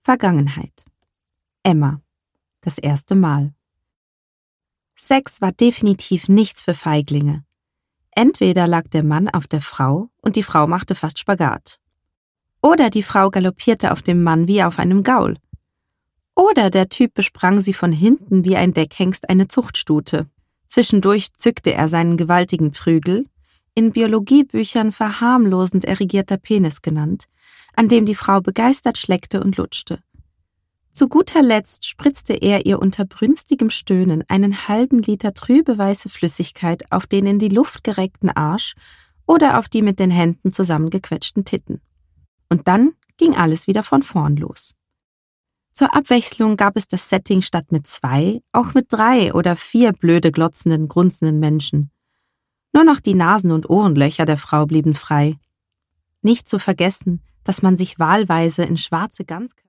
Vergangenheit. Emma. Das erste Mal. Sex war definitiv nichts für Feiglinge. Entweder lag der Mann auf der Frau und die Frau machte fast Spagat. Oder die Frau galoppierte auf dem Mann wie auf einem Gaul. Oder der Typ besprang sie von hinten wie ein Deckhengst eine Zuchtstute. Zwischendurch zückte er seinen gewaltigen Prügel, in Biologiebüchern verharmlosend erigierter Penis genannt, an dem die Frau begeistert schleckte und lutschte. Zu guter Letzt spritzte er ihr unter brünstigem Stöhnen einen halben Liter trübe weiße Flüssigkeit auf den in die Luft gereckten Arsch oder auf die mit den Händen zusammengequetschten Titten. Und dann ging alles wieder von vorn los. Zur Abwechslung gab es das Setting statt mit 2 auch mit 3 oder 4 blöde glotzenden, grunzenden Menschen. Nur noch die Nasen- und Ohrenlöcher der Frau blieben frei. Nicht zu vergessen, dass man sich wahlweise in schwarze Ganzkörper